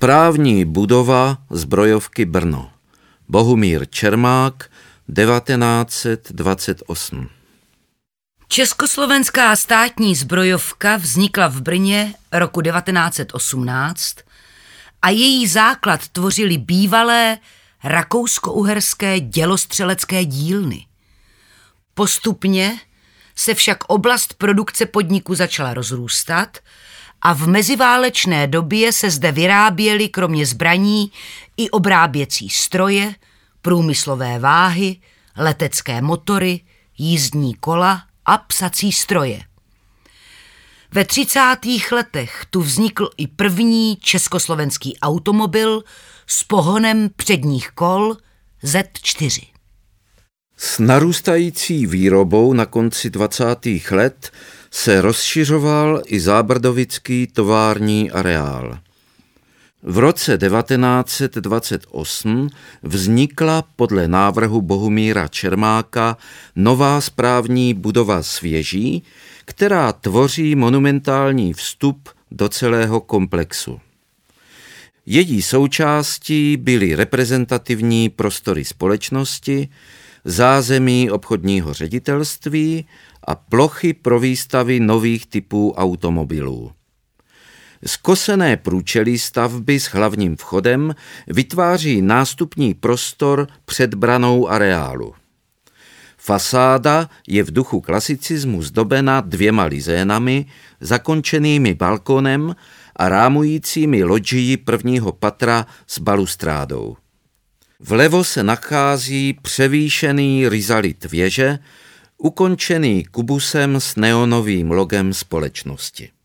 Správní budova zbrojovky Brno. Bohumír Čermák, 1928. Československá státní zbrojovka vznikla v Brně roku 1918 a její základ tvořily bývalé rakousko-uherské dělostřelecké dílny. Postupně se však oblast produkce podniku začala rozrůstat a v meziválečné době se zde vyráběly kromě zbraní i obráběcí stroje, průmyslové váhy, letecké motory, jízdní kola a psací stroje. Ve 30. letech tu vznikl i první československý automobil s pohonem předních kol Z4. S narůstající výrobou na konci 20. let se rozšiřoval i zábrdovický tovární areál. V roce 1928 vznikla podle návrhu Bohumíra Čermáka nová správní budova Svěží, která tvoří monumentální vstup do celého komplexu. Její součástí byly reprezentativní prostory společnosti, zázemí obchodního ředitelství a plochy pro výstavy nových typů automobilů. Skosené průčelí stavby s hlavním vchodem vytváří nástupní prostor před branou areálu. Fasáda je v duchu klasicismu zdobena 2 lizénami, zakončenými balkonem a rámujícími lodžii prvního patra s balustrádou. Vlevo se nachází převýšený rizalit věže, ukončený kubusem s neonovým logem společnosti.